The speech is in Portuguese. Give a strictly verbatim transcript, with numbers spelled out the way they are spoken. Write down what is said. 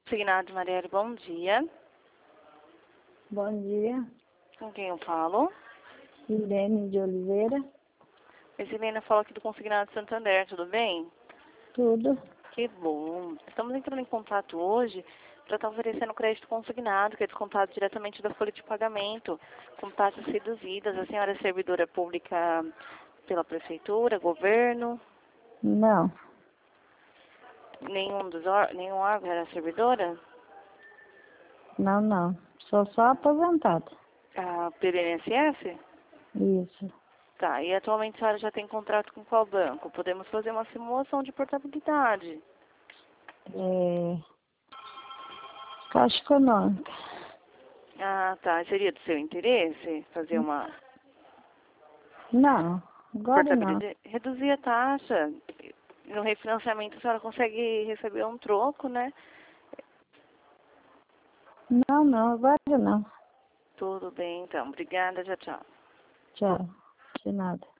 Consignado Marielle, bom dia. Bom dia, Com quem eu falo? Irene de Oliveira. Essa Helena fala aqui do Consignado Santander, tudo bem? Tudo. Que bom. Estamos entrando em contato hoje para estar oferecendo crédito consignado, que é descontado diretamente da folha de pagamento, com taxas reduzidas. A senhora é servidora pública pela prefeitura, governo? Não, Nenhum dos or nenhum órgão era servidora? não, não. Sou só aposentada. Ah, pelo I N S S? Isso. Tá, e atualmente a senhora já tem contrato com qual banco? Podemos fazer uma simulação de portabilidade. É... Caixa Econômica. Ah, tá. Seria do seu interesse fazer uma Não, agora não. portabilidade? Reduzir a taxa. No refinanciamento a senhora consegue receber um troco, né? Não, não, agora não. Tudo bem, então. Obrigada, tchau, tchau. Tchau. De nada.